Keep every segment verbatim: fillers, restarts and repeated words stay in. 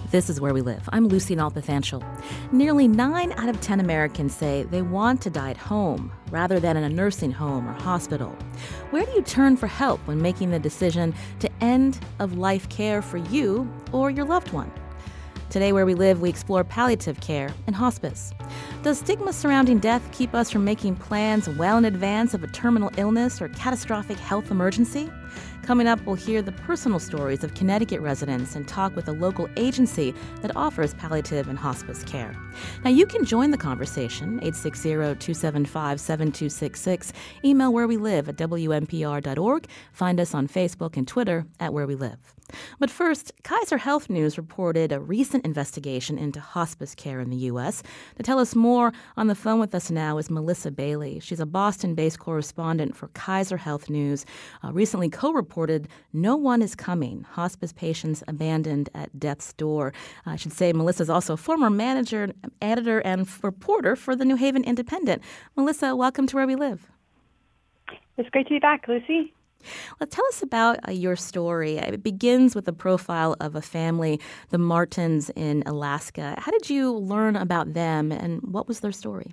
This is Where We Live. I'm Lucy Nalpathanchel. Nearly nine out of ten Americans say they want to die at home rather than in a nursing home or hospital. Where do you turn for help when making the decision to end of life care for you or your loved one? Today, Where We Live, we explore palliative care and hospice. Does stigma surrounding death keep us from making plans well in advance of a terminal illness or catastrophic health emergency? Coming up, we'll hear the personal stories of Connecticut residents and talk with a local agency that offers palliative and hospice care. Now, you can join the conversation, eight six zero, two seven five, seven two six six. Email Where We Live at W N P R dot org. Find us on Facebook and Twitter at Where We Live. But first, Kaiser Health News reported a recent investigation into hospice care in the U S. To tell us more, on the phone with us now is Melissa Bailey. She's a Boston-based correspondent for Kaiser Health News. Uh, recently co-reported No One Is Coming, Hospice Patients Abandoned at Death's Door. Uh, I should say Melissa's also a former manager, editor, and reporter for the New Haven Independent. Melissa, welcome to Where We Live. It's great to be back, Lucy. Well, tell us about uh, your story. It begins with a profile of a family, the Martins in Alaska. How did you learn about them, and what was their story?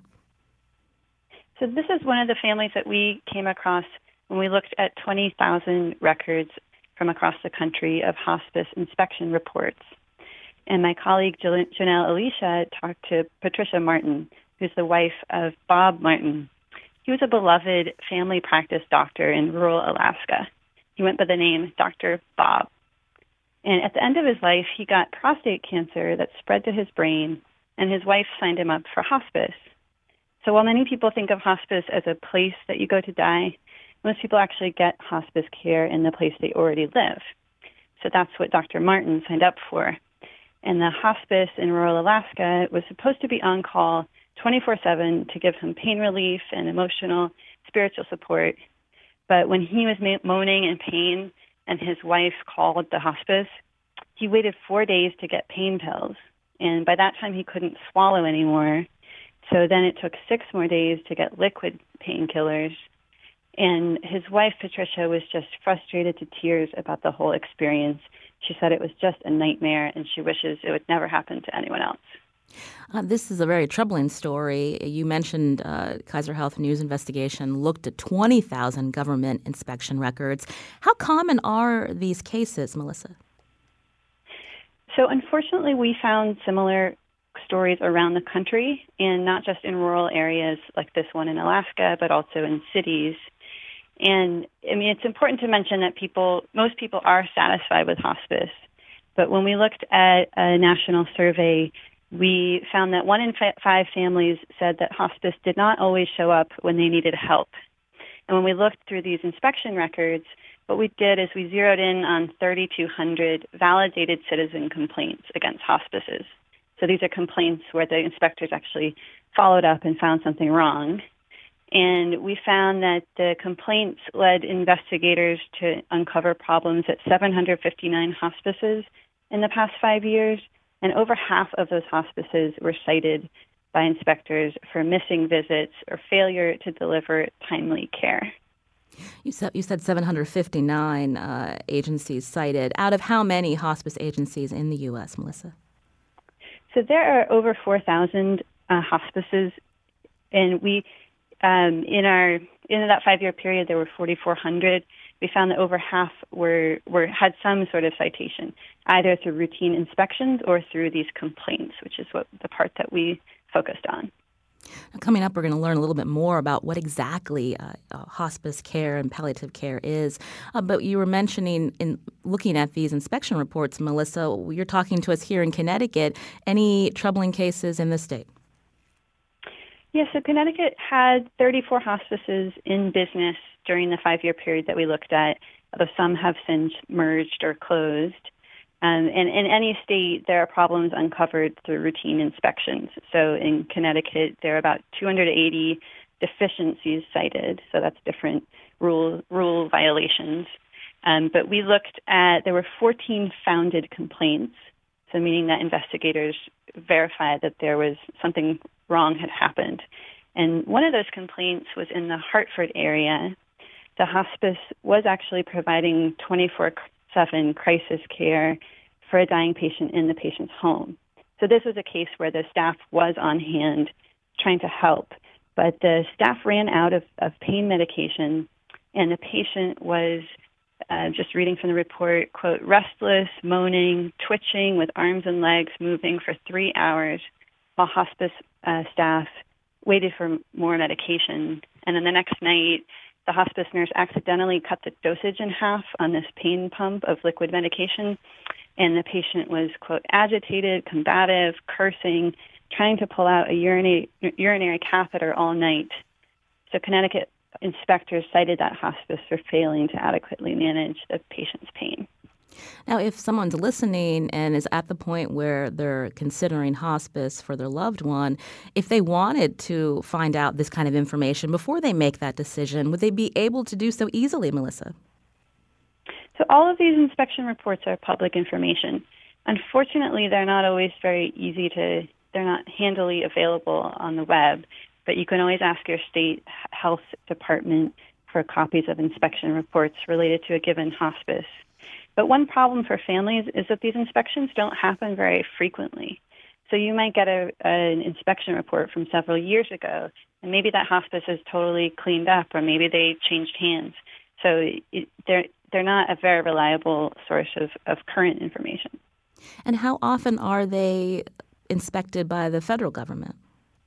So this is one of the families that we came across when we looked at twenty thousand records from across the country of hospice inspection reports. And my colleague Janelle Alicia talked to Patricia Martin, who's the wife of Bob Martin. He was a beloved family practice doctor in rural Alaska. He went by the name Doctor Bob. And at the end of his life, he got prostate cancer that spread to his brain, and his wife signed him up for hospice. So while many people think of hospice as a place that you go to die, most people actually get hospice care in the place they already live. So that's what Doctor Martin signed up for. And the hospice in rural Alaska was supposed to be on call twenty-four seven to give him pain relief and emotional, spiritual support. But when he was moaning in pain and his wife called the hospice, he waited four days to get pain pills. And by that time, he couldn't swallow anymore. So then it took six more days to get liquid painkillers. And his wife, Patricia, was just frustrated to tears about the whole experience. She said it was just a nightmare, and she wishes it would never happen to anyone else. Uh, this is a very troubling story. You mentioned uh, Kaiser Health News investigation looked at twenty thousand government inspection records. How common are these cases, Melissa? So unfortunately, we found similar stories around the country, and not just in rural areas like this one in Alaska, but also in cities. And I mean, it's important to mention that people, most people are satisfied with hospice. But when we looked at a national survey, we found that one in five families said that hospice did not always show up when they needed help. And when we looked through these inspection records, what we did is we zeroed in on thirty-two hundred validated citizen complaints against hospices. So these are complaints where the inspectors actually followed up and found something wrong. And we found that the complaints led investigators to uncover problems at seven hundred fifty-nine hospices in the past five years. And over half of those hospices were cited by inspectors for missing visits or failure to deliver timely care. You said, you said seven hundred fifty-nine uh, agencies cited. Out of how many hospice agencies in the U S, Melissa? So there are over four thousand uh, hospices, and we, um, in our in that five-year period, there were forty-four hundred. We found that over half were, were had some sort of citation, either through routine inspections or through these complaints, which is what the part that we focused on. Now, coming up, we're going to learn a little bit more about what exactly uh, uh, hospice care and palliative care is. Uh, but you were mentioning, in looking at these inspection reports, Melissa, you're talking to us here in Connecticut. Any troubling cases in the state? Yes, yeah, so Connecticut had thirty-four hospices in business during the five-year period that we looked at, although some have since merged or closed. Um, and in any state, there are problems uncovered through routine inspections. So in Connecticut, there are about two hundred eighty deficiencies cited, so that's different rule rule violations. Um, but we looked at, there were fourteen founded complaints, so meaning that investigators verified that there was something wrong had happened. And one of those complaints was in the Hartford area. The hospice was actually providing twenty-four seven crisis care for a dying patient in the patient's home. So this was a case where the staff was on hand trying to help, but the staff ran out of, of pain medication, and the patient was, uh, just reading from the report, quote, restless, moaning, twitching with arms and legs moving for three hours while hospice uh, staff waited for more medication. And then the next night, the hospice nurse accidentally cut the dosage in half on this pain pump of liquid medication, and the patient was, quote, agitated, combative, cursing, trying to pull out a urinary, urinary catheter all night. So Connecticut inspectors cited that hospice for failing to adequately manage the patient's pain. Now, if someone's listening and is at the point where they're considering hospice for their loved one, if they wanted to find out this kind of information before they make that decision, would they be able to do so easily, Melissa? So all of these inspection reports are public information. Unfortunately, they're not always very easy to, they're not handily available on the web, but you can always ask your state health department for copies of inspection reports related to a given hospice. But one problem for families is that these inspections don't happen very frequently. So you might get a, an inspection report from several years ago, and maybe that hospice is totally cleaned up, or maybe they changed hands. So it, they're they're not a very reliable source of, of current information. And how often are they inspected by the federal government?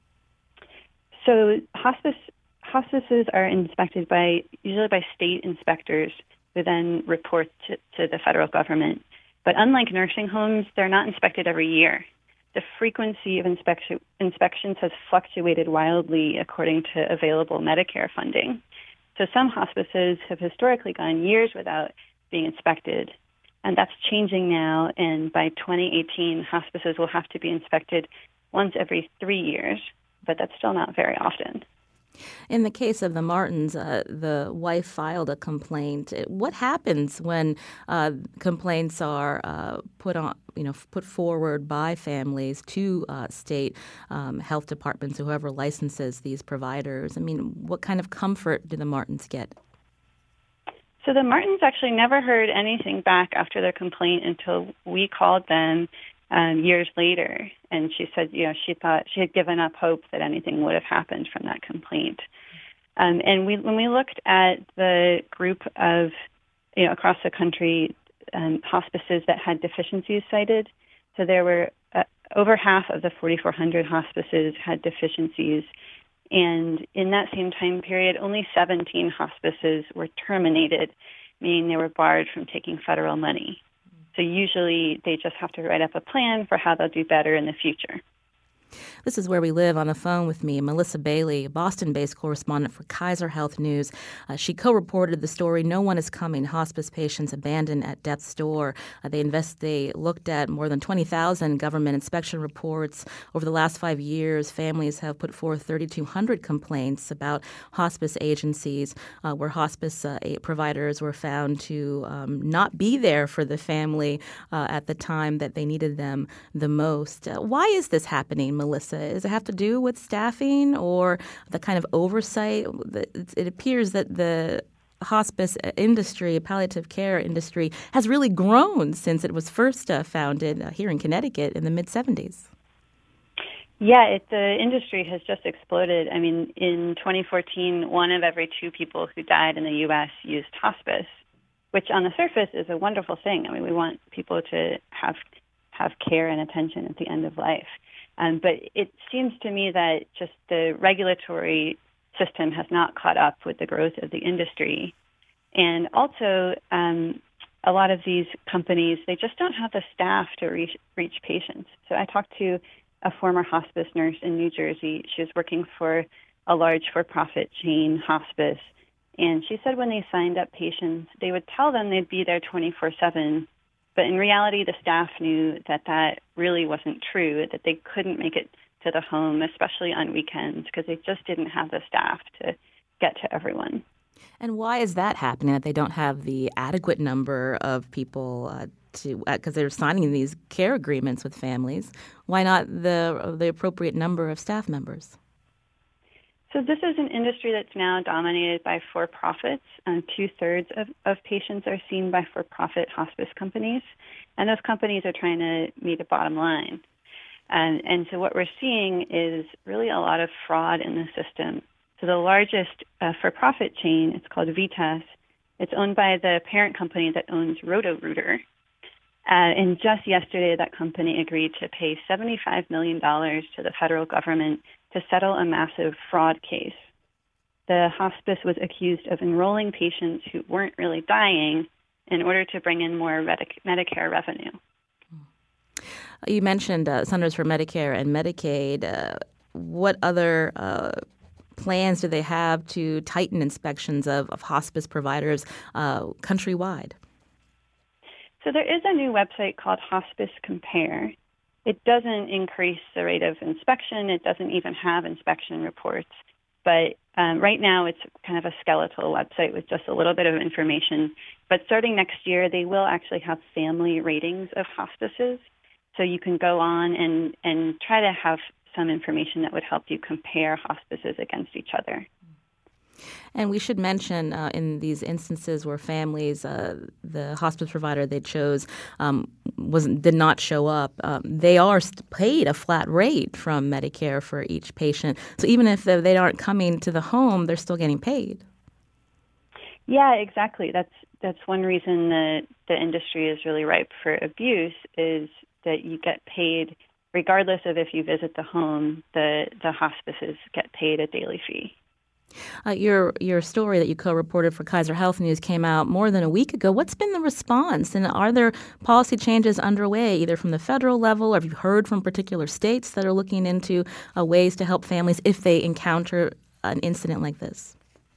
So hospice hospices are inspected by usually by state inspectors who then report to, to the federal government. But unlike nursing homes, they're not inspected every year. The frequency of inspection, inspections has fluctuated wildly according to available Medicare funding. So some hospices have historically gone years without being inspected, and that's changing now. And by twenty eighteen, hospices will have to be inspected once every three years, but that's still not very often. In the case of the Martins, uh, the wife filed a complaint. What happens when uh, complaints are uh, put on, you know, put forward by families to uh, state um, health departments, whoever licenses these providers? I mean, what kind of comfort do the Martins get? So the Martins actually never heard anything back after their complaint until we called them Um, years later, and she said, you know, she thought she had given up hope that anything would have happened from that complaint. Um, and we, when we looked at the group of, you know, across the country, um, hospices that had deficiencies cited, so there were uh, over half of the forty-four hundred hospices had deficiencies, and in that same time period, only seventeen hospices were terminated, meaning they were barred from taking federal money. So usually they just have to write up a plan for how they'll do better in the future. This is Where We Live. On the phone with me, Melissa Bailey, Boston-based correspondent for Kaiser Health News. Uh, she co-reported the story, No One Is Coming, Hospice Patients Abandoned at Death's Door. Uh, they invest, they looked at more than twenty thousand government inspection reports. Over the last five years, families have put forth three thousand two hundred complaints about hospice agencies uh, where hospice uh, providers were found to um, not be there for the family uh, at the time that they needed them the most. Uh, why is this happening, Melissa? Does it have to do with staffing or the kind of oversight? It appears that the hospice industry, palliative care industry, has really grown since it was first uh, founded uh, here in Connecticut in the mid-seventies. Yeah, it, the industry has just exploded. I mean, in twenty fourteen, one of every two people who died in the U S used hospice, which on the surface is a wonderful thing. I mean, we want people to have have care and attention at the end of life. Um, but it seems to me that just the regulatory system has not caught up with the growth of the industry. And also, um, a lot of these companies, they just don't have the staff to reach, reach patients. So I talked to a former hospice nurse in New Jersey. She was working for a large for-profit chain hospice. And she said when they signed up patients, they would tell them they'd be there twenty-four seven. But in reality, the staff knew that that really wasn't true, that they couldn't make it to the home, especially on weekends, because they just didn't have the staff to get to everyone. And why is that happening, that they don't have the adequate number of people uh, to, because uh, they're signing these care agreements with families? Why not the the appropriate number of staff members? So this is an industry that's now dominated by for-profits. Um, two-thirds of, of patients are seen by for-profit hospice companies, and those companies are trying to meet a bottom line. And, and so what we're seeing is really a lot of fraud in the system. So the largest uh, for-profit chain, it's called Vitas. It's owned by the parent company that owns Roto-Rooter. Uh, and just yesterday, that company agreed to pay seventy-five million dollars to the federal government to settle a massive fraud case. The hospice was accused of enrolling patients who weren't really dying in order to bring in more Medi- Medicare revenue. You mentioned uh, Centers for Medicare and Medicaid. Uh, what other uh, plans do they have to tighten inspections of, of hospice providers uh, countrywide? So there is a new website called Hospice Compare. It doesn't increase the rate of inspection. It doesn't even have inspection reports. But um, right now it's kind of a skeletal website with just a little bit of information. But starting next year, they will actually have family ratings of hospices. So you can go on and, and try to have some information that would help you compare hospices against each other. And we should mention uh, in these instances where families, uh, the hospice provider they chose um, wasn't did not show up, um, they are paid a flat rate from Medicare for each patient. So even if they aren't coming to the home, they're still getting paid. Yeah, exactly. That's that's one reason that the industry is really ripe for abuse is that you get paid regardless of if you visit the home. The the hospices get paid a daily fee. Uh, your your story that you co-reported for Kaiser Health News came out more than a week ago. What's been the response, and are there policy changes underway, either from the federal level, or have you heard from particular states that are looking into uh, ways to help families if they encounter an incident like this?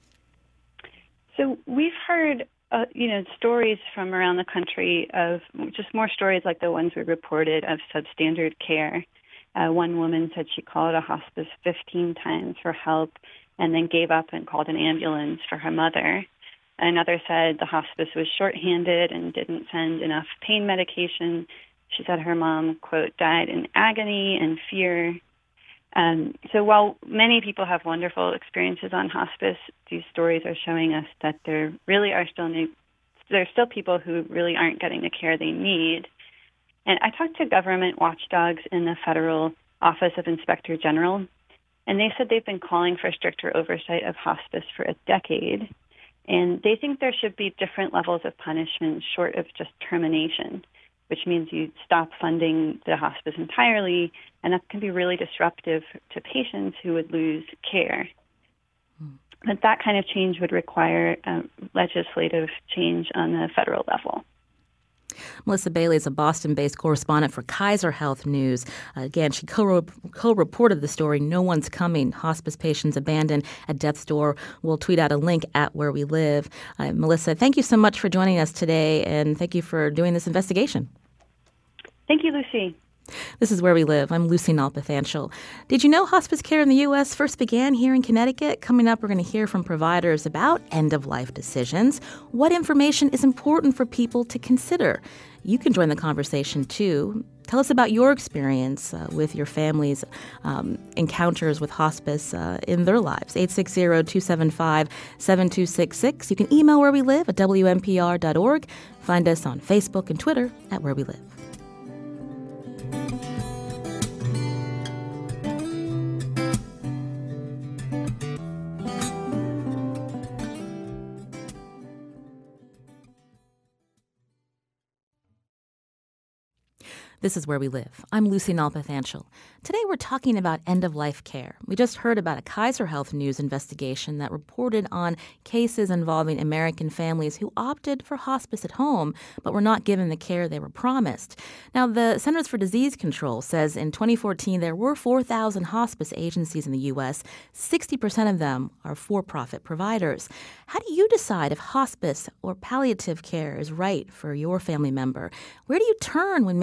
So we've heard, uh, you know, stories from around the country of just more stories like the ones we reported of substandard care. Uh, one woman said she called a hospice fifteen times for help and then gave up and called an ambulance for her mother. Another said the hospice was shorthanded and didn't send enough pain medication. She said her mom, quote, died in agony and fear. Um, so while many people have wonderful experiences on hospice, these stories are showing us that there really are still new, there are still people who really aren't getting the care they need. And I talked to government watchdogs in the Federal Office of Inspector General, and they said they've been calling for stricter oversight of hospice for a decade. And they think there should be different levels of punishment short of just termination, which means you stop funding the hospice entirely, and that can be really disruptive to patients who would lose care. Hmm. But that kind of change would require uh, legislative change on the federal level. Melissa Bailey is a Boston-based correspondent for Kaiser Health News. Uh, again, she co- co-reported the story, No One's Coming, Hospice Patients Abandoned at Death's Door. We'll tweet out a link at Where We Live. Uh, Melissa, thank you so much for joining us today, and thank you for doing this investigation. Thank you, Lucy. This is Where We Live. I'm Lucy Nalpathanchel. Did you know hospice care in the U S first began here in Connecticut? Coming up, we're going to hear from providers about end-of-life decisions. What information is important for people to consider? You can join the conversation, too. Tell us about your experience uh, with your family's um, encounters with hospice uh, in their lives. eight six zero, two seven five, seven two six six. You can email Where We Live at W M P R dot org. Find us on Facebook and Twitter at Where We Live. This is Where We Live. I'm Lucy Nalpathanchel. Today we're talking about end-of-life care. We just heard about a Kaiser Health News investigation that reported on cases involving American families who opted for hospice at home but were not given the care they were promised. Now, the Centers for Disease Control says in twenty fourteen there were four thousand hospice agencies in the U S. sixty percent of them are for-profit providers. How do you decide if hospice or palliative care is right for your family member? Where do you turn when making that decision?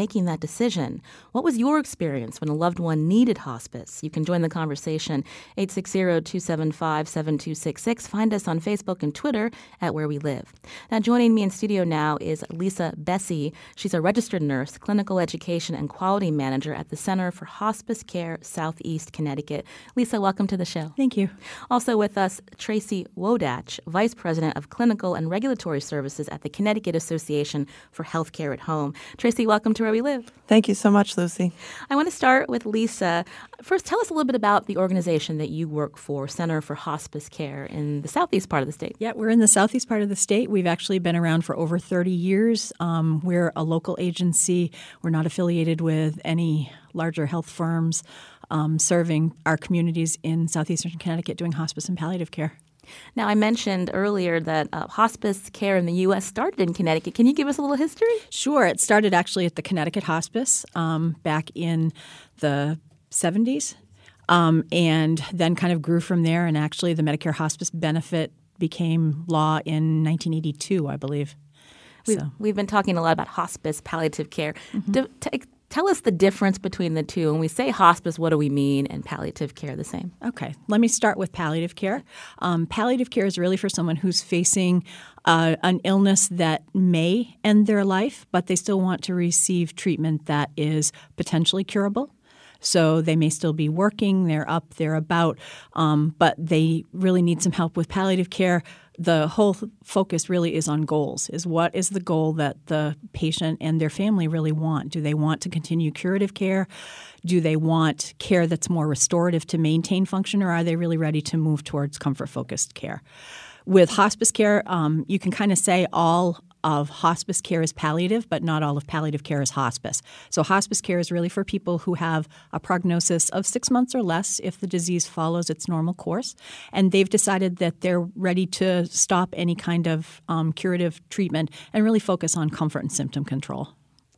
decision. What was your experience when a loved one needed hospice? You can join the conversation, eight six zero, two seven five, seven two six six. Find us on Facebook and Twitter at Where We Live. Now, joining me in studio now is Lisa Bessey. She's a registered nurse, clinical education and quality manager at the Center for Hospice Care, Southeast Connecticut. Lisa, welcome to the show. Thank you. Also with us, Tracy Wodach, Vice President of Clinical and Regulatory Services at the Connecticut Association for Healthcare at Home. Tracy, welcome to Where We Live. Thank you so much, Lucy. I want to start with Lisa. First, tell us a little bit about the organization that you work for, Center for Hospice Care in the southeast part of the state. Yeah, we're in the southeast part of the state. We've actually been around for over thirty years. Um, we're a local agency. We're not affiliated with any larger health firms, um, serving our communities in southeastern Connecticut doing hospice and palliative care. Now, I mentioned earlier that uh, hospice care in the U S started in Connecticut. Can you give us a little history? Sure. It started actually at the Connecticut Hospice um, back in the seventies um, and then kind of grew from there. And actually the Medicare hospice benefit became law in nineteen eighty-two, I believe. We've, so. we've been talking a lot about hospice, palliative care. Mm-hmm. Do, t- Tell us the difference between the two. When we say hospice, what do we mean? And palliative care, the same? Okay. Let me start with palliative care. Um, palliative care is really for someone who's facing uh, an illness that may end their life, but they still want to receive treatment that is potentially curable. So they may still be working, they're up, they're about, um, but they really need some help with palliative care. The whole focus really is on goals, is what is the goal that the patient and their family really want? Do they want to continue curative care? Do they want care that's more restorative to maintain function, or are they really ready to move towards comfort-focused care? With hospice care, um, you can kind of say all of hospice care is palliative, but not all of palliative care is hospice. So hospice care is really for people who have a prognosis of six months or less if the disease follows its normal course, and they've decided that they're ready to stop any kind of um, curative treatment and really focus on comfort and symptom control.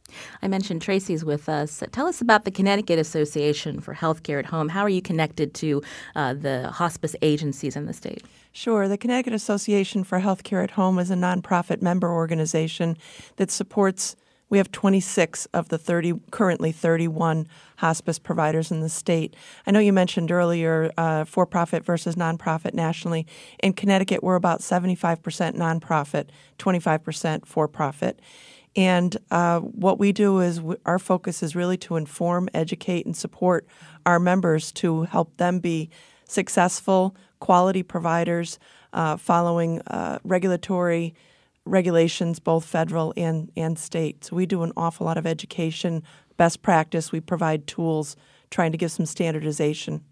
I mentioned Tracy's with us. Tell us about the Connecticut Association for Healthcare at Home. How are you connected to uh, the hospice agencies in the state? Sure. The Connecticut Association for Healthcare at Home is a nonprofit member organization that supports, we have twenty-six of the thirty, currently thirty-one hospice providers in the state. I know you mentioned earlier uh, for-profit versus nonprofit nationally. In Connecticut, we're about seventy-five percent nonprofit, twenty-five percent for-profit. And uh, what we do is w- our focus is really to inform, educate, and support our members to help them be successful, quality providers uh, following uh, regulatory regulations, both federal and, and state. So we do an awful lot of education, best practice. We provide tools, trying to give some standardization.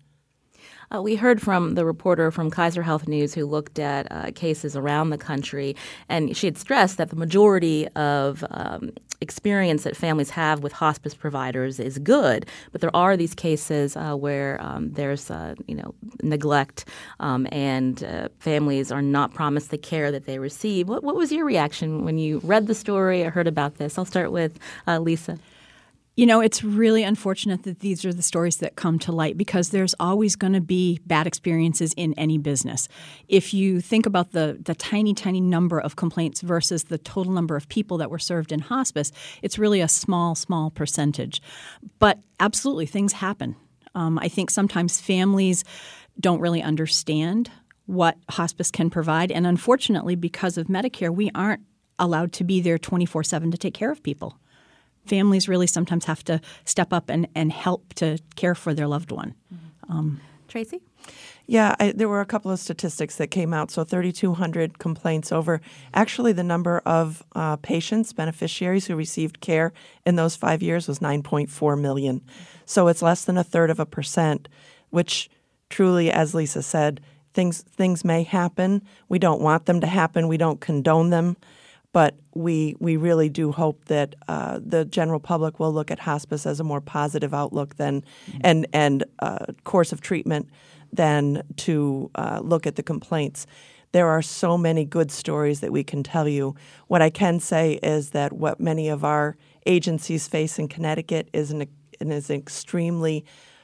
Uh, we heard from the reporter from Kaiser Health News who looked at uh, cases around the country, and she had stressed that the majority of um, experience that families have with hospice providers is good, but there are these cases uh, where um, there's uh, you know neglect um, and uh, families are not promised the care that they receive. What, what was your reaction when you read the story or heard about this? I'll start with uh, Lisa. You know, it's really unfortunate that these are the stories that come to light because there's always going to be bad experiences in any business. If you think about the, the tiny, tiny number of complaints versus the total number of people that were served in hospice, it's really a small, small percentage. But absolutely, things happen. Um, I think sometimes families don't really understand what hospice can provide. And unfortunately, because of Medicare, we aren't allowed to be there twenty-four seven to take care of people. Families really sometimes have to step up and, and help to care for their loved one. Mm-hmm. Um, Tracy? Yeah, I, there were a couple of statistics that came out. So thirty-two hundred complaints over actually the number of uh, patients, beneficiaries who received care in those five years was nine point four million. So it's less than a third of a percent, which truly, as Lisa said, things things may happen. We don't want them to happen. We don't condone them. But we we really do hope that uh, the general public will look at hospice as a more positive outlook than mm-hmm. and and uh, course of treatment than to uh, look at the complaints. There are so many good stories that we can tell you. What I can say is that what many of our agencies face in Connecticut is an, an is extremely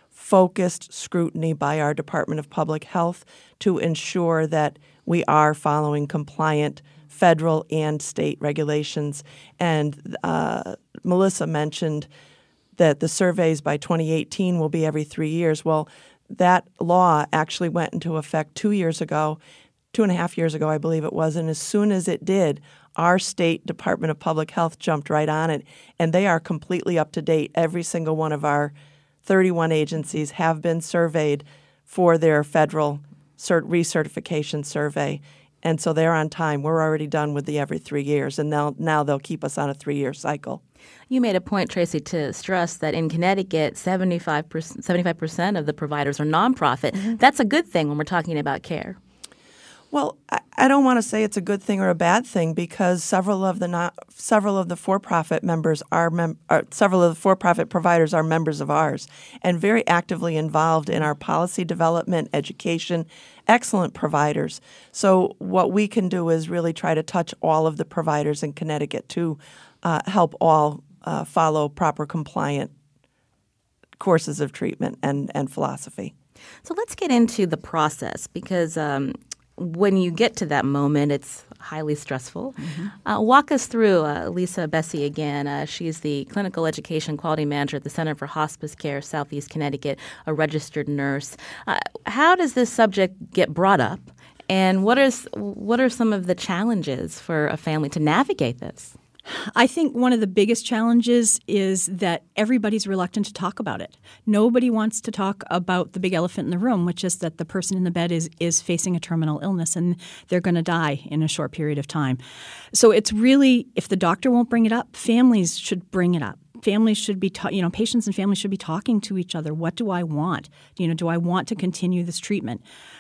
focused scrutiny by our Department of Public Health to ensure that we are following compliant federal and state regulations. And uh, Melissa mentioned that the surveys by twenty eighteen will be every three years. Well, that law actually went into effect two years ago, two and a half years ago, I believe it was. And as soon as it did, our state Department of Public Health jumped right on it, and they are completely up to date. Every single one of our thirty-one agencies have been surveyed for their federal cert- recertification survey. And so they're on time. We're already done with the every three years, and now, now they'll keep us on a three-year cycle. You made a point, Tracy, to stress that in Connecticut, seventy-five percent, seventy-five percent of the providers are nonprofit. Mm-hmm. That's a good thing when we're talking about care. Well, I, I don't want to say it's a good thing or a bad thing, because several of the not, several of the for-profit members are, mem- are several of the for-profit providers are members of ours and very actively involved in our policy development, education, excellent providers. So what we can do is really try to touch all of the providers in Connecticut to uh, help all uh, follow proper compliant courses of treatment and, and philosophy. So let's get into the process, because um, when you get to that moment, it's highly stressful. Mm-hmm. Uh, walk us through uh, Lisa Bessie again. Uh, she's the Clinical Education Quality Manager at the Center for Hospice Care, Southeast Connecticut, a registered nurse. Uh, how does this subject get brought up, and what is what are some of the challenges for a family to navigate this? I think one of the biggest challenges is that everybody's reluctant to talk about it. Nobody wants to talk about the big elephant in the room, which is that the person in the bed is is facing a terminal illness and they're going to die in a short period of time. So it's really, if the doctor won't bring it up, families should bring it up. Families should be, ta- you know, patients and families should be talking to each other. What do I want? You know, do I want to continue this treatment?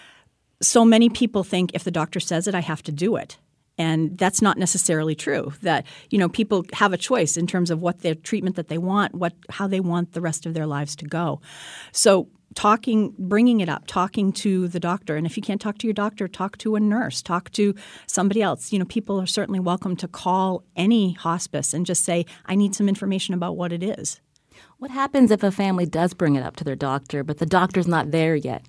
So many people think if the doctor says it, I have to do it. And that's not necessarily true. That, you know, people have a choice in terms of what their treatment that they want, what how they want the rest of their lives to go. So talking, bringing it up, talking to the doctor. And if you can't talk to your doctor, talk to a nurse, talk to somebody else. You know, people are certainly welcome to call any hospice and just say, I need some information about what it is. What happens if a family does bring it up to their doctor, but the doctor's not there yet?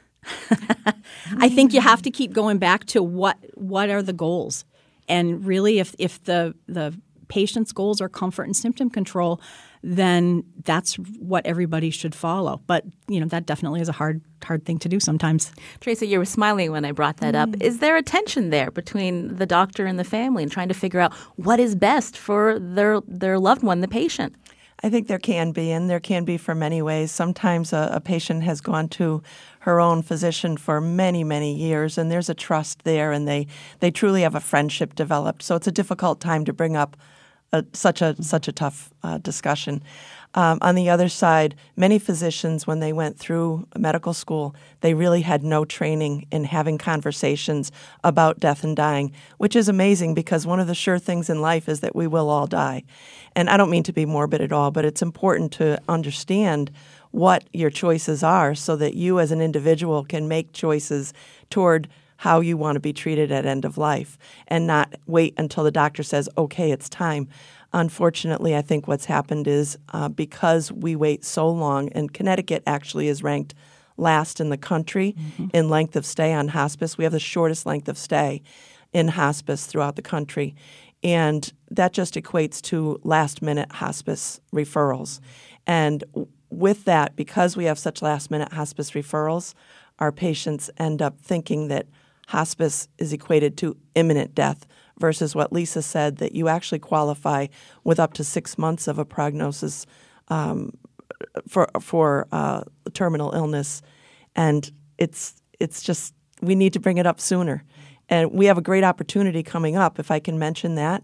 I think you have to keep going back to what what are the goals. And really, if, if the, the patient's goals are comfort and symptom control, then that's what everybody should follow. But, you know, that definitely is a hard hard thing to do sometimes. Tracy, you were smiling when I brought that up. Is there a tension there between the doctor and the family and trying to figure out what is best for their their loved one, the patient? I think there can be, and there can be for many ways. Sometimes a, a patient has gone to her own physician for many, many years, and there's a trust there, and they, they truly have a friendship developed. So it's a difficult time to bring up a, such a such a tough uh, discussion. Um, on the other side, many physicians, when they went through medical school, they really had no training in having conversations about death and dying, which is amazing because one of the sure things in life is that we will all die. And I don't mean to be morbid at all, but it's important to understand what your choices are so that you as an individual can make choices toward how you want to be treated at end of life and not wait until the doctor says, okay, it's time. Unfortunately, I think what's happened is uh, because we wait so long, and Connecticut actually is ranked last in the country mm-hmm. in length of stay on hospice. We have the shortest length of stay in hospice throughout the country. And that just equates to last-minute hospice referrals. And with that, because we have such last-minute hospice referrals, our patients end up thinking that hospice is equated to imminent death versus what Lisa said, that you actually qualify with up to six months of a prognosis um, for for uh, terminal illness. And it's it's just, we need to bring it up sooner. And we have a great opportunity coming up, if I can mention that.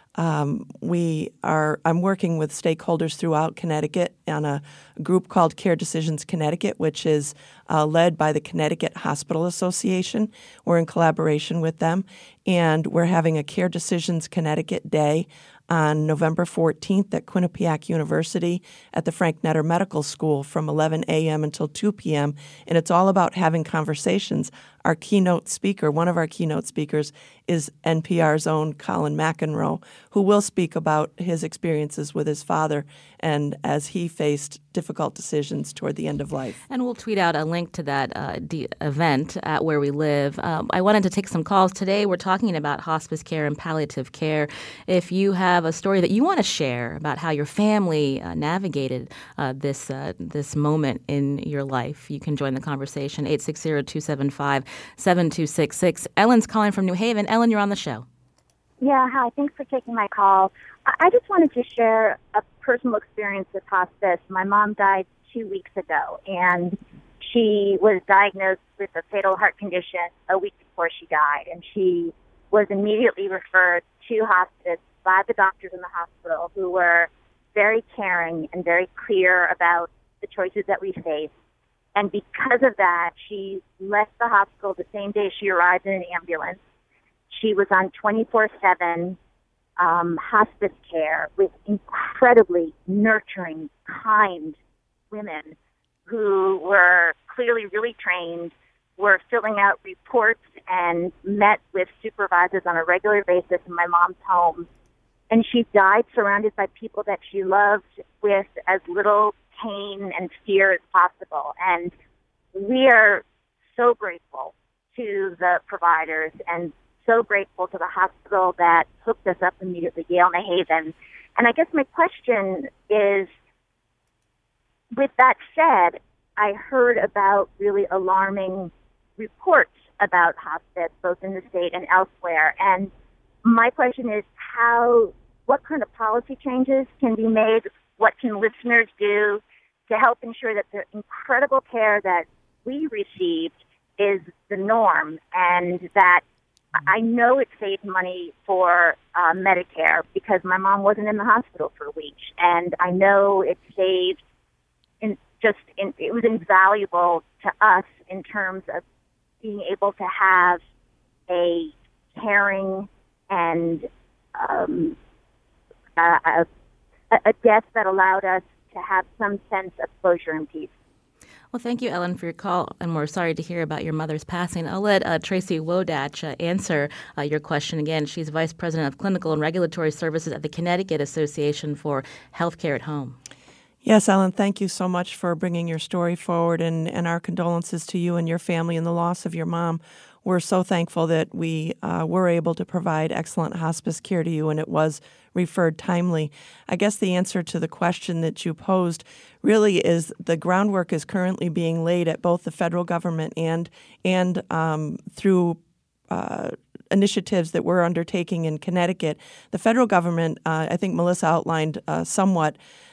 Um, we are. I'm working with stakeholders throughout Connecticut on a group called Care Decisions Connecticut, which is uh, led by the Connecticut Hospital Association. We're in collaboration with them, and we're having a Care Decisions Connecticut Day on November fourteenth at Quinnipiac University at the Frank Netter Medical School from eleven a.m. until two p.m., and it's all about having conversations. our keynote speaker, one of our keynote speakers, is N P R's own Colin McEnroe, who will speak about his experiences with his father and as he faced difficult decisions toward the end of life. And we'll tweet out a link to that uh, d- event at Where We Live. Um, I wanted to take some calls today. We're talking about hospice care and palliative care. If you have a story that you want to share about how your family uh, navigated uh, this uh, this moment in your life, you can join the conversation. eight six zero, two seven five, seven two six six. Ellen's calling from New Haven. Ellen, you're on the show. Yeah, hi. Thanks for taking my call. I just wanted to share a personal experience with hospice. My mom died two weeks ago, and she was diagnosed with a fatal heart condition a week before she died, and she was immediately referred to hospice by the doctors in the hospital, who were very caring and very clear about the choices that we face. And because of that, she left the hospital the same day she arrived in an ambulance. She was on twenty-four seven um, hospice care with incredibly nurturing, kind women who were clearly really trained, were filling out reports and met with supervisors on a regular basis in my mom's home. And she died surrounded by people that she loved with as little pain and fear as possible. And we are so grateful to the providers and so grateful to the hospital that hooked us up immediately, Yale New Haven. And I guess my question is, with that said, I heard about really alarming reports about hospice, both in the state and elsewhere. And my question is, how, what kind of policy changes can be made? What can listeners do to help ensure that the incredible care that we received is the norm, and that I know it saved money for uh, Medicare because my mom wasn't in the hospital for a week, and I know it saved, in just in, it was invaluable to us in terms of being able to have a caring and um, a, a death that allowed us to have some sense of closure and peace. Well, thank you, Ellen, for your call, and we're sorry to hear about your mother's passing. I'll let uh, Tracy Wodach uh, answer uh, your question again. She's Vice President of Clinical and Regulatory Services at the Connecticut Association for Healthcare at Home. Yes, Ellen, thank you so much for bringing your story forward, and, and our condolences to you and your family in the loss of your mom. We're so thankful that we uh, were able to provide excellent hospice care to you, and it was referred timely. I guess the answer to the question that you posed really is the groundwork is currently being laid at both the federal government and and um, through uh, initiatives that we're undertaking in Connecticut. The federal government, uh, I think Melissa outlined uh, somewhat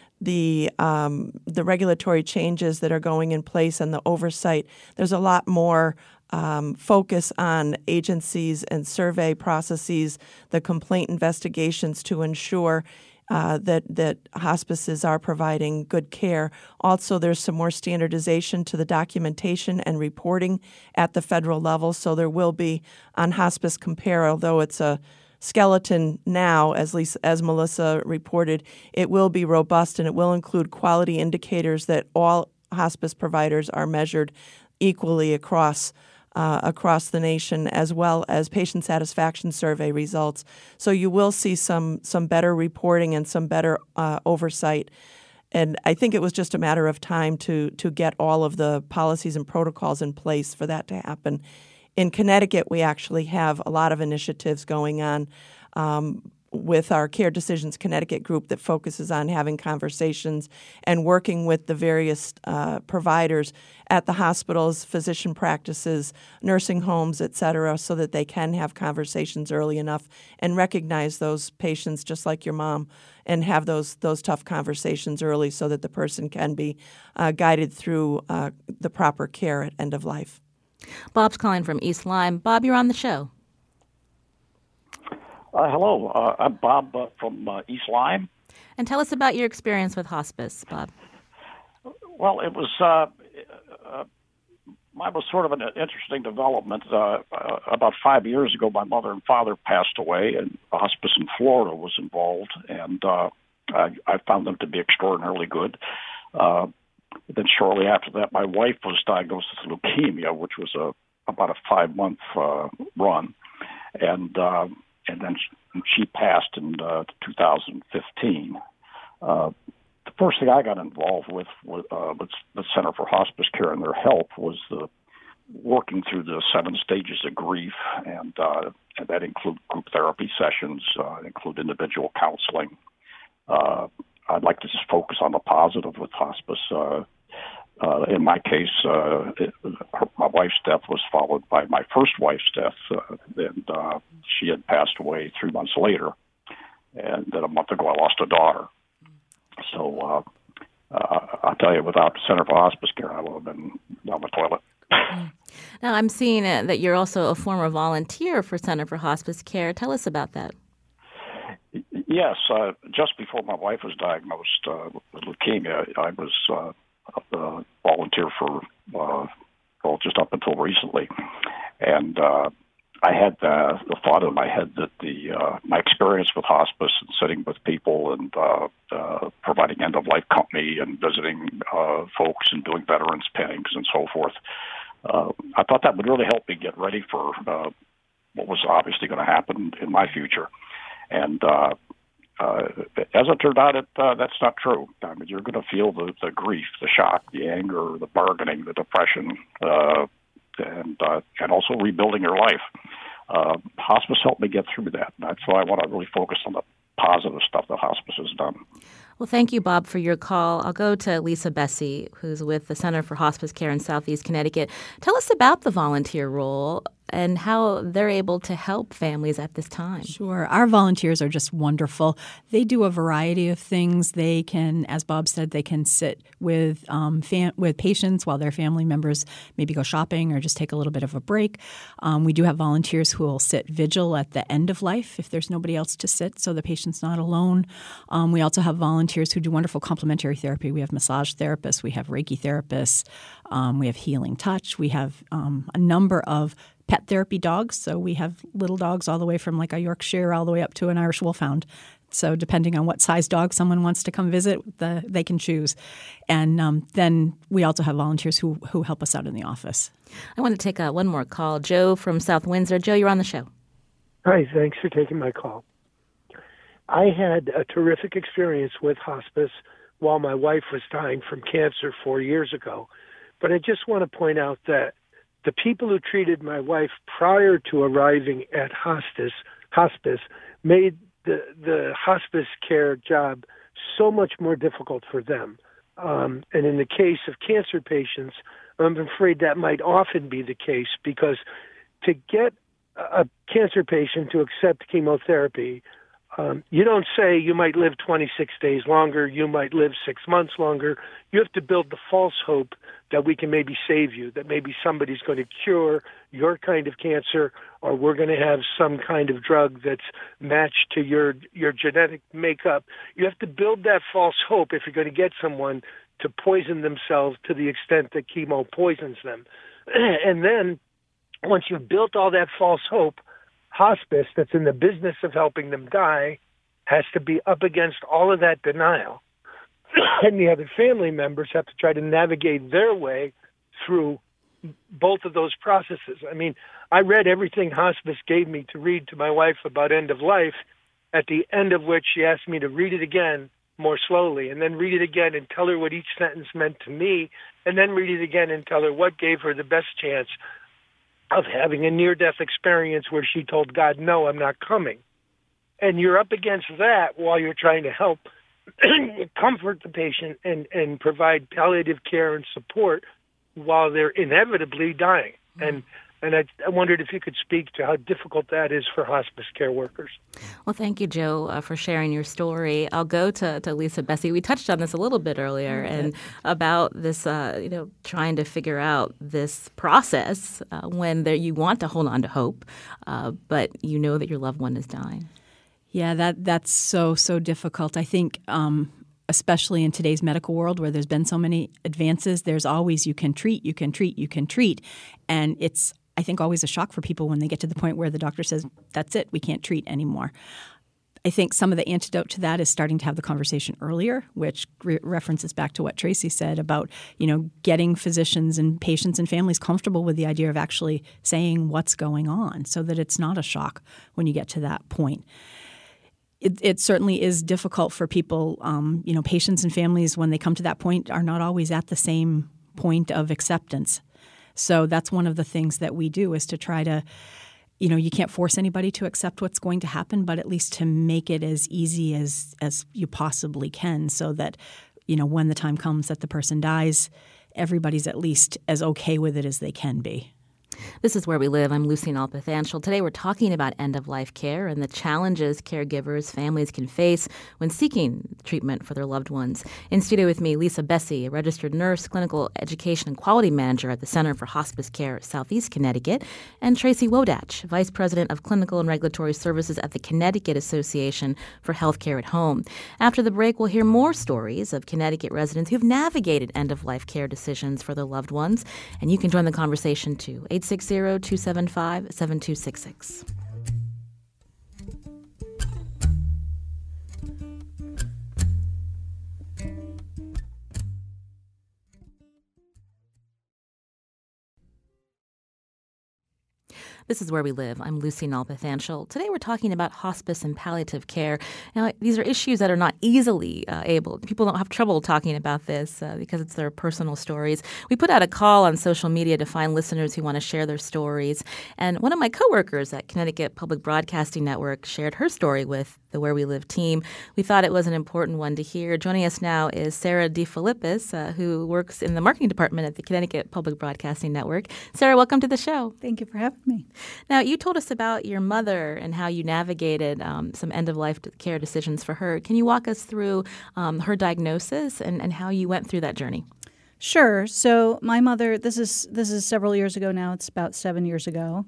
the um, the regulatory changes that are going in place and the oversight. There's a lot more Um, focus on agencies and survey processes, the complaint investigations to ensure uh, that that hospices are providing good care. Also, there's some more standardization to the documentation and reporting at the federal level, so there will be on Hospice Compare, although it's a skeleton now, as Lisa, as Melissa reported, it will be robust and it will include quality indicators that all hospice providers are measured equally across Uh, across the nation, as well as patient satisfaction survey results. So you will see some some better reporting and some better uh, oversight. And I think it was just a matter of time to to get all of the policies and protocols in place for that to happen. In Connecticut, we actually have a lot of initiatives going on um, with our Care Decisions Connecticut group that focuses on having conversations and working with the various uh, providers at the hospitals, physician practices, nursing homes, et cetera, so that they can have conversations early enough and recognize those patients just like your mom and have those those tough conversations early so that the person can be uh, guided through uh, the proper care at end of life. Bob's calling from East Lyme. Bob, you're on the show. Uh, hello, uh, I'm Bob uh, from uh, East Lyme. And tell us about your experience with hospice, Bob. Well, it was uh, uh, mine was sort of an interesting development. Uh, uh, about five years ago, my mother and father passed away, and a hospice in Florida was involved, and uh, I, I found them to be extraordinarily good. Uh, then shortly after that, my wife was diagnosed with leukemia, which was a about a five-month uh, run, and uh, and then she, she passed in uh, two thousand fifteen. Uh, the first thing I got involved with with, uh, with the Center for Hospice Care and their help was the working through the seven stages of grief, and, uh, and that include group therapy sessions, uh, include individual counseling. Uh, I'd like to just focus on the positive with hospice. Uh, uh, in my case, uh, it, her, my wife's death was followed by my first wife's death, uh, and uh, she had passed away three months later. And then a month ago, I lost a daughter. So uh, uh, I'll tell you, without the Center for Hospice Care, I would have been down the toilet. Now, I'm seeing uh, that you're also a former volunteer for Center for Hospice Care. Tell us about that. Yes. Uh, just before my wife was diagnosed uh, with leukemia, I was uh, a volunteer for, uh, well, just up until recently. And uh, I had the, the thought in my head that the uh, my experience with hospice and sitting with people and uh, uh, providing end-of-life company and visiting uh, folks and doing veterans paintings and so forth, uh, I thought that would really help me get ready for uh, what was obviously going to happen in my future. And uh, uh, as it turned out, it, uh, that's not true. I mean, you're going to feel the, the grief, the shock, the anger, the bargaining, the depression, uh, and uh, and also rebuilding your life. Uh, hospice helped me get through that. That's why I want to really focus on the positive stuff that hospice has done. Well, thank you, Bob, for your call. I'll go to Lisa Bessie, who's with the Center for Hospice Care in Southeast Connecticut. Tell us about the volunteer role and how they're able to help families at this time. Sure. Our volunteers are just wonderful. They do a variety of things. They can, as Bob said, they can sit with um, fam- with patients while their family members maybe go shopping or just take a little bit of a break. Um, we do have volunteers who will sit vigil at the end of life if there's nobody else to sit, so the patient's not alone. Um, we also have volunteers who do wonderful complementary therapy. We have massage therapists. We have Reiki therapists. Um, we have healing touch. We have um, a number of pet therapy dogs. So we have little dogs all the way from like a Yorkshire all the way up to an Irish Wolfhound. So depending on what size dog someone wants to come visit, the, they can choose. And um, then we also have volunteers who, who help us out in the office. I want to take uh, one more call. Joe from South Windsor. Joe, you're on the show. Hi, thanks for taking my call. I had a terrific experience with hospice while my wife was dying from cancer four years ago. But I just want to point out that the people who treated my wife prior to arriving at hospice, hospice made the, the hospice care job so much more difficult for them. Um, and in the case of cancer patients, I'm afraid that might often be the case, because to get a cancer patient to accept chemotherapy, Um, you don't say you might live twenty-six days longer, you might live six months longer. You have to build the false hope that we can maybe save you, that maybe somebody's going to cure your kind of cancer, or we're going to have some kind of drug that's matched to your, your genetic makeup. You have to build that false hope if you're going to get someone to poison themselves to the extent that chemo poisons them. And then once you've built all that false hope, hospice, that's in the business of helping them die, has to be up against all of that denial. And the other family members have to try to navigate their way through both of those processes. I mean, I read everything hospice gave me to read to my wife about end of life, at the end of which she asked me to read it again more slowly, and then read it again and tell her what each sentence meant to me, and then read it again and tell her what gave her the best chance of having a near-death experience where she told God, no, I'm not coming. And you're up against that while you're trying to help comfort the patient and, and provide palliative care and support while they're inevitably dying. And and I, I wondered if you could speak to how difficult that is for hospice care workers. Well, thank you, Joe, uh, for sharing your story. I'll go to, to Lisa Bessie. We touched on this a little bit earlier, mm-hmm. and about this, uh, you know, trying to figure out this process uh, when there, you want to hold on to hope, uh, but you know that your loved one is dying. Yeah, that that's so, so difficult. I think um, especially in today's medical world where there's been so many advances, there's always you can treat, you can treat, you can treat. And it's, I think, always a shock for people when they get to the point where the doctor says, that's it, we can't treat anymore. I think some of the antidote to that is starting to have the conversation earlier, which re- references back to what Tracy said about, you know, getting physicians and patients and families comfortable with the idea of actually saying what's going on so that it's not a shock when you get to that point. It, it certainly is difficult for people, um, you know, patients and families when they come to that point are not always at the same point of acceptance. So that's one of the things that we do is to try to, you know, you can't force anybody to accept what's going to happen, but at least to make it as easy as as you possibly can so that, you know, when the time comes that the person dies, everybody's at least as okay with it as they can be. This is Where We Live. I'm Lucy Nalpathanchel. Today we're talking about end-of-life care and the challenges caregivers, families can face when seeking treatment for their loved ones. In studio with me, Lisa Bessie, a registered nurse, clinical education and quality manager at the Center for Hospice Care, Southeast Connecticut, and Tracy Wodach, vice president of clinical and regulatory services at the Connecticut Association for Healthcare at Home. After the break, we'll hear more stories of Connecticut residents who've navigated end-of-life care decisions for their loved ones, and you can join the conversation too. eight six zero, two seven five, seven two six six. This is Where We Live. I'm Lucy Nalpathanchel. Today we're talking about hospice and palliative care. Now, these are issues that are not easily uh, able. People don't have trouble talking about this uh, because it's their personal stories. We put out a call on social media to find listeners who want to share their stories. And one of my coworkers at Connecticut Public Broadcasting Network shared her story with the Where We Live team. We thought it was an important one to hear. Joining us now is Sarah DeFilippis, uh, who works in the marketing department at the Connecticut Public Broadcasting Network. Sarah, welcome to the show. Thank you for having me. Now, you told us about your mother and how you navigated um, some end-of-life care decisions for her. Can you walk us through um, her diagnosis and, and how you went through that journey? Sure. So my mother, this is this is several years ago now. It's about seven years ago.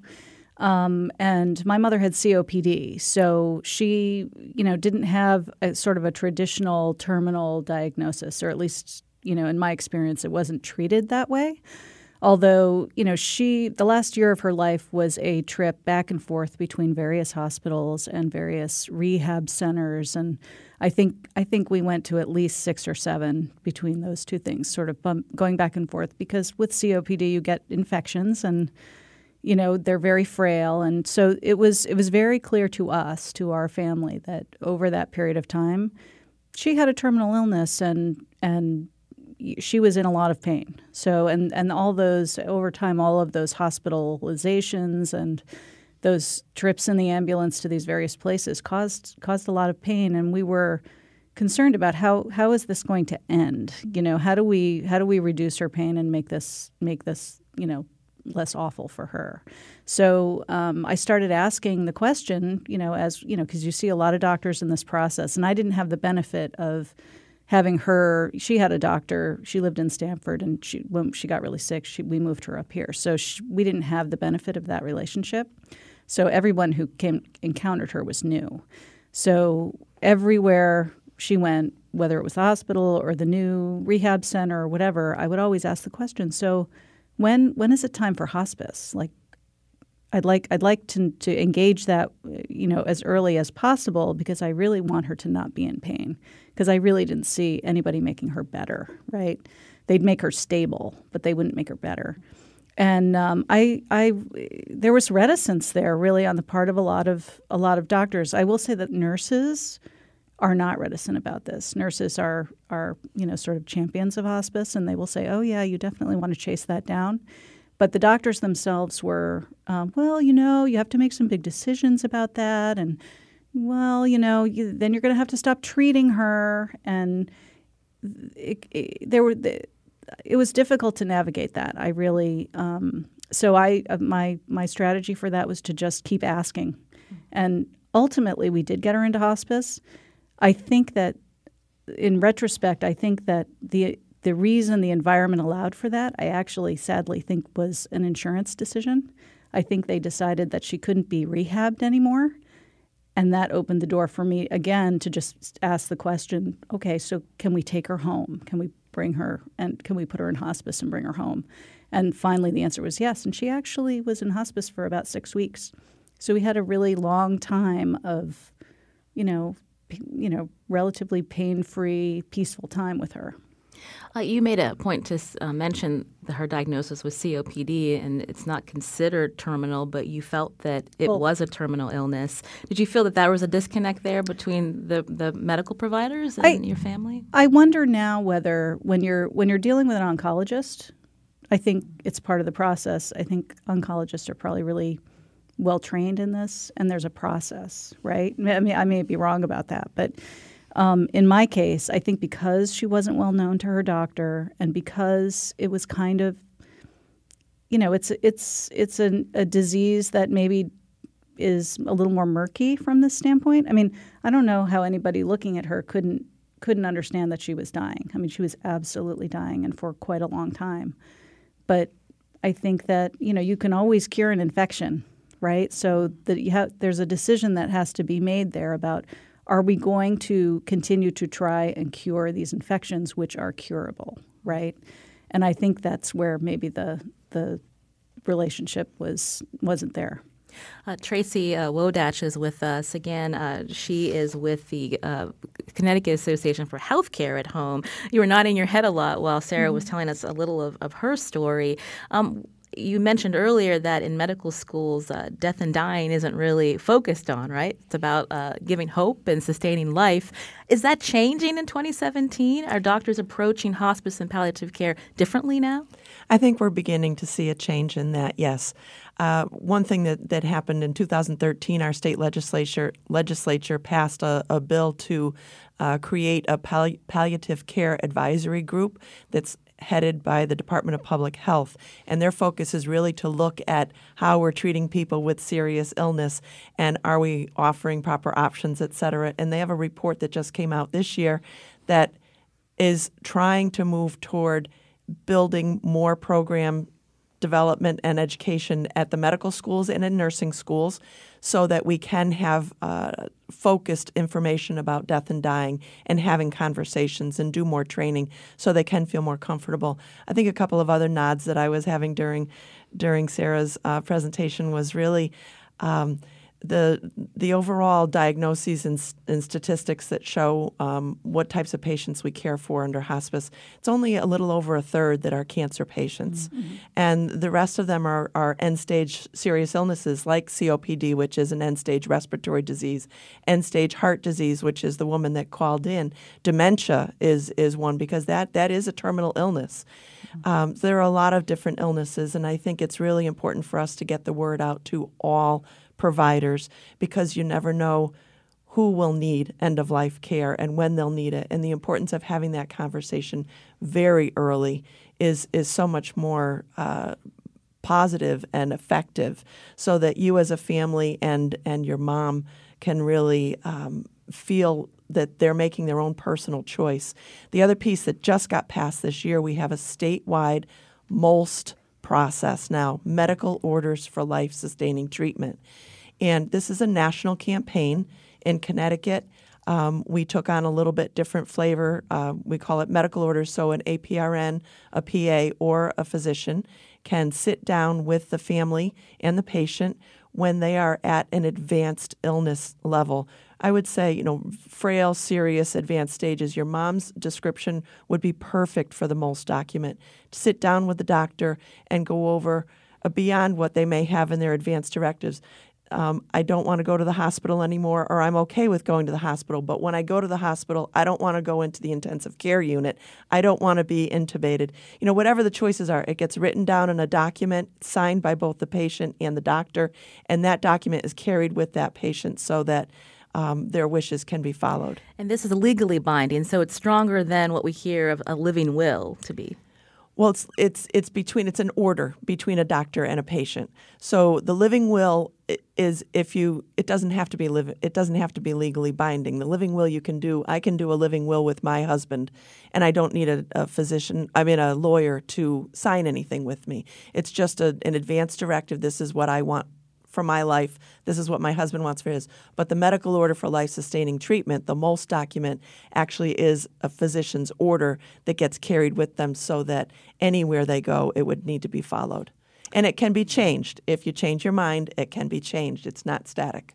Um, and my mother had C O P D. So she, you know, didn't have a sort of a traditional terminal diagnosis, or at least, you know, in my experience, it wasn't treated that way. Although, you know, she, the last year of her life was a trip back and forth between various hospitals and various rehab centers. And I think I think we went to at least six or seven between those two things, sort of bump, going back and forth, because with C O P D you get infections and, you know, they're very frail. And so it was it was very clear to us, to our family, that over that period of time, she had a terminal illness and and she was in a lot of pain. So, and, and all those, over time, all of those hospitalizations and those trips in the ambulance to these various places caused caused a lot of pain. And we were concerned about how, how is this going to end? You know, how do we how do we reduce her pain and make this make this, you know, less awful for her? So um, I started asking the question, you know, as, you know, because you see a lot of doctors in this process, and I didn't have the benefit of having her. She had a doctor. She lived in Stamford, and she, when she got really sick, she, we moved her up here. So she, we didn't have the benefit of that relationship. So everyone who came encountered her was new. So everywhere she went, whether it was the hospital or the new rehab center or whatever, I would always ask the question, so when when is it time for hospice? Like, I'd like I'd like to to engage that, you know, as early as possible, because I really want her to not be in pain, because I really didn't see anybody making her better, right? They'd make her stable, but they wouldn't make her better. And um, I I there was reticence there, really, on the part of a lot of a lot of doctors. I will say that nurses are not reticent about this. Nurses are are you know sort of champions of hospice, and they will say, "Oh yeah, you definitely want to chase that down." But the doctors themselves were, um, well, you know, you have to make some big decisions about that, and well, you know, you, then you're going to have to stop treating her, and it, it, there were. The, it was difficult to navigate that. I really, um, so I uh, my my strategy for that was to just keep asking, and ultimately we did get her into hospice. I think that, in retrospect, I think that the The reason the environment allowed for that, I actually sadly think was an insurance decision. I think they decided that she couldn't be rehabbed anymore, and that opened the door for me again to just ask the question, okay, so can we take her home? Can we bring her, and can we put her in hospice and bring her home? And finally the answer was yes, and she actually was in hospice for about six weeks. So we had a really long time of you know, p- you know, relatively pain-free, peaceful time with her. Uh, you made a point to uh, mention the, her diagnosis with C O P D, and it's not considered terminal, but you felt that it Well, was a terminal illness. Did you feel that there was a disconnect there between the, the medical providers and I, your family? I wonder now whether when you're when you're dealing with an oncologist, I think it's part of the process. I think oncologists are probably really well trained in this, and there's a process, right? I mean, I may be wrong about that, but um, in my case, I think because she wasn't well known to her doctor, and because it was kind of, you know, it's it's it's an, a disease that maybe is a little more murky from this standpoint. I mean, I don't know how anybody looking at her couldn't couldn't understand that she was dying. I mean, she was absolutely dying, and for quite a long time. But I think that, you know, you can always cure an infection, right? So that you have, there's a decision that has to be made there about, are we going to continue to try and cure these infections which are curable, right? And I think that's where maybe the the relationship was wasn't there. Uh, Tracy uh, Wodach is with us again. Uh, she is with the uh, Connecticut Association for Healthcare at Home. You were nodding your head a lot while Sarah mm-hmm. was telling us a little of, of her story. Um, You mentioned earlier that in medical schools, uh, death and dying isn't really focused on, right? It's about uh, giving hope and sustaining life. Is that changing in twenty seventeen? Are doctors approaching hospice and palliative care differently now? I think we're beginning to see a change in that, yes. Uh, one thing that, that happened in two thousand thirteen, our state legislature legislature passed a, a bill to uh, create a palli- palliative care advisory group that's headed by the Department of Public Health. And their focus is really to look at how we're treating people with serious illness and are we offering proper options, et cetera. And they have a report that just came out this year that is trying to move toward building more program development and education at the medical schools and in nursing schools so that we can have uh, focused information about death and dying and having conversations and do more training so they can feel more comfortable. I think a couple of other nods that I was having during during Sarah's uh, presentation was really um, the the overall diagnoses and, and statistics that show um, what types of patients we care for under hospice. It's only a little over a third that are cancer patients. Mm-hmm. And the rest of them are, are end-stage serious illnesses like C O P D, which is an end-stage respiratory disease, end-stage heart disease, which is the woman that called in. Dementia is, is one because that, that is a terminal illness. Mm-hmm. Um, there are a lot of different illnesses, and I think it's really important for us to get the word out to all providers because you never know who will need end-of-life care and when they'll need it. And the importance of having that conversation very early is is so much more uh, positive and effective so that you as a family and, and your mom can really um, feel that they're making their own personal choice. The other piece that just got passed this year, we have a statewide MOLST process now, Medical Orders for Life-Sustaining Treatment. And this is a national campaign in Connecticut. Um, we took on a little bit different flavor. Uh, we call it medical orders. So an A P R N, a P A, or a physician can sit down with the family and the patient when they are at an advanced illness level. I would say, you know, frail, serious, advanced stages. Your mom's description would be perfect for the MOLST document. Sit down with the doctor and go over uh, beyond what they may have in their advanced directives. Um, I don't want to go to the hospital anymore, or I'm okay with going to the hospital. But when I go to the hospital, I don't want to go into the intensive care unit. I don't want to be intubated. You know, whatever the choices are, it gets written down in a document signed by both the patient and the doctor, and that document is carried with that patient so that Um, their wishes can be followed. And this is legally binding, so it's stronger than what we hear of a living will to be. Well, it's it's it's between it's an order between a doctor and a patient. So the living will is if you it doesn't have to be live it doesn't have to be legally binding. The living will you can do. I can do a living will with my husband, and I don't need a, a physician. I mean a lawyer to sign anything with me. It's just a, an advance directive. This is what I want for my life. This is what my husband wants for his. But the medical order for life-sustaining treatment, the MOLST document, actually is a physician's order that gets carried with them so that anywhere they go, it would need to be followed. And it can be changed. If you change your mind, it can be changed. It's not static.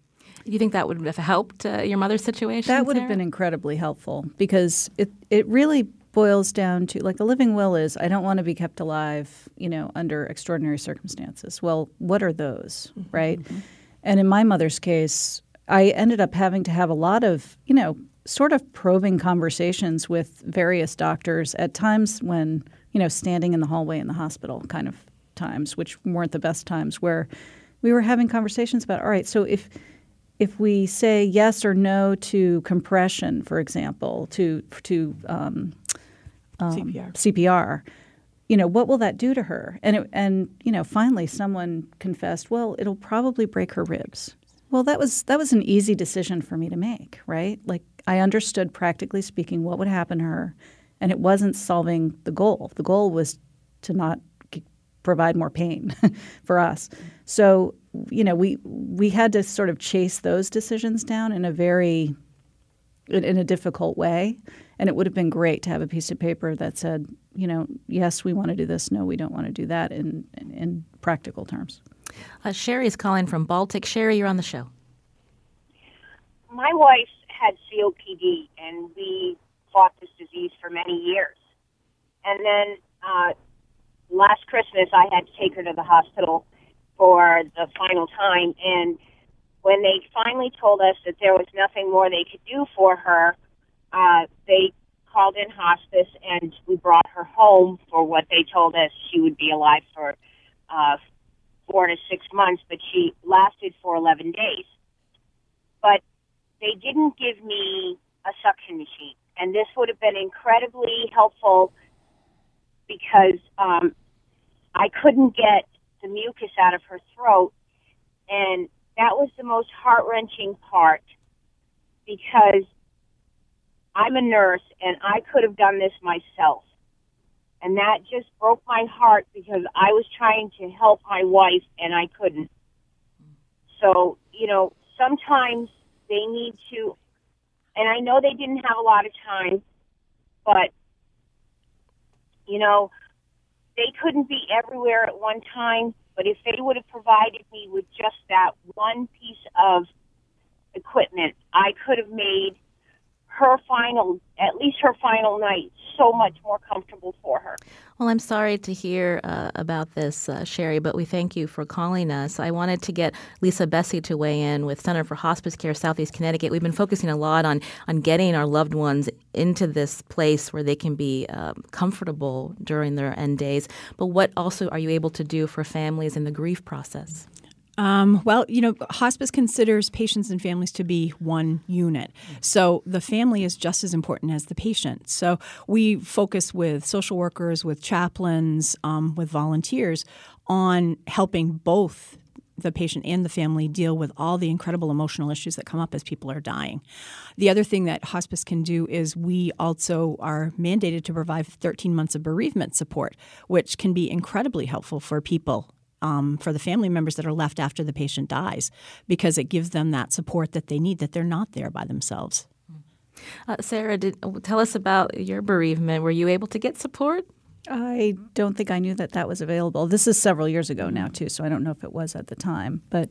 Do you think that would have helped uh, your mother's situation? That would Sarah? have been incredibly helpful because it, it really boils down to, like, a living will is, I don't want to be kept alive, you know, under extraordinary circumstances. Well, what are those, mm-hmm. right? Mm-hmm. And in my mother's case, I ended up having to have a lot of, you know, sort of probing conversations with various doctors at times when, you know, standing in the hallway in the hospital kind of times, which weren't the best times, where we were having conversations about, all right, so if if we say yes or no to compression, for example, to to um, um, C P R. C P R, you know, what will that do to her? And it, and you know, finally, someone confessed, well, it'll probably break her ribs. Well, that was that was an easy decision for me to make, right? Like, I understood, practically speaking, what would happen to her, and it wasn't solving the goal. The goal was to not g- provide more pain for us. So, you know, we we had to sort of chase those decisions down in a very in, in a difficult way, and it would have been great to have a piece of paper that said, you know, yes, we want to do this, no, we don't want to do that, in in, in practical terms. Uh, Sherry's calling from Baltic. Sherry, you're on the show. My wife had C O P D, and we fought this disease for many years. And then uh, last Christmas, I had to take her to the hospital for the final time. And when they finally told us that there was nothing more they could do for her, uh, they called in hospice, and we brought her home for what they told us she would be alive for uh, four to six months, but she lasted for eleven days. But they didn't give me a suction machine, and this would have been incredibly helpful because um, I couldn't get the mucus out of her throat, and that was the most heart-wrenching part because I'm a nurse, and I could have done this myself. And that just broke my heart because I was trying to help my wife, and I couldn't. So, you know, sometimes they need to, and I know they didn't have a lot of time, but, you know, they couldn't be everywhere at one time, but if they would have provided me with just that one piece of equipment, I could have made her final, at least her final night, so much more comfortable for her. Well, I'm sorry to hear uh, about this, uh, Sherry, but we thank you for calling us. I wanted to get Lisa Bessie to weigh in with Center for Hospice Care Southeast Connecticut. We've been focusing a lot on, on getting our loved ones into this place where they can be uh, comfortable during their end days. But what also are you able to do for families in the grief process? Um, well, you know, hospice considers patients and families to be one unit. So the family is just as important as the patient. So we focus with social workers, with chaplains, um, with volunteers on helping both the patient and the family deal with all the incredible emotional issues that come up as people are dying. The other thing that hospice can do is we also are mandated to provide thirteen months of bereavement support, which can be incredibly helpful for people. Um, for the family members that are left after the patient dies, because it gives them that support that they need, that they're not there by themselves. Uh, Sarah, did, tell us about your bereavement. Were you able to get support? I don't think I knew that that was available. This is several years ago now, too, so I don't know if it was at the time. But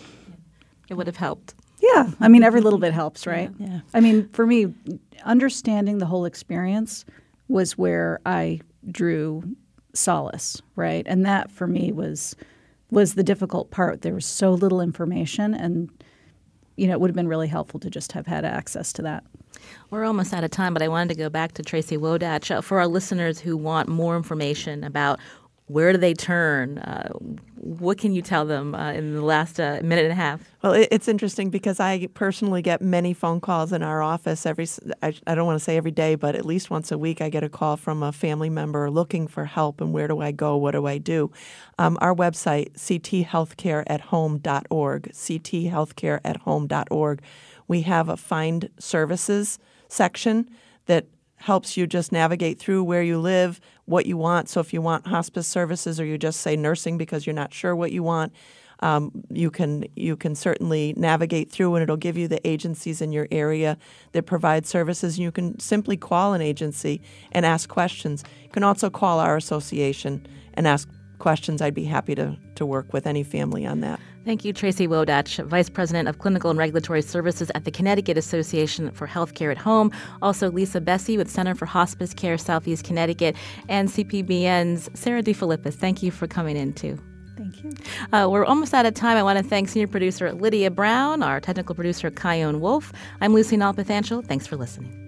it would have helped. Yeah. I mean, every little bit helps, right? Yeah. yeah. I mean, for me, understanding the whole experience was where I drew solace, right? And that for me was was the difficult part. There was so little information, and you know, it would have been really helpful to just have had access to that. We're almost out of time, but I wanted to go back to Tracy Wodach. Uh, for our listeners who want more information about where do they turn, uh, what can you tell them uh, in the last uh, minute and a half? Well, it, it's interesting because I personally get many phone calls in our office every, I, I don't want to say every day, but at least once a week I get a call from a family member looking for help and where do I go, what do I do? Um, our website, c t healthcare at home dot org, c t healthcare at home dot org. We have a Find Services section that helps you just navigate through where you live, what you want. So if you want hospice services or you just say nursing because you're not sure what you want, um, you can you can certainly navigate through, and it'll give you the agencies in your area that provide services. You can simply call an agency and ask questions. You can also call our association and ask questions. I'd be happy to, to work with any family on that. Thank you, Tracy Wodach, Vice President of Clinical and Regulatory Services at the Connecticut Association for Healthcare at Home. Also, Lisa Bessie with Center for Hospice Care Southeast Connecticut, and C P B N's Sarah DeFilippis. Thank you for coming in, too. Thank you. Uh, we're almost out of time. I want to thank senior producer Lydia Brown, our technical producer Kyone Wolf. I'm Lucy Nalpathanchel. Thanks for listening.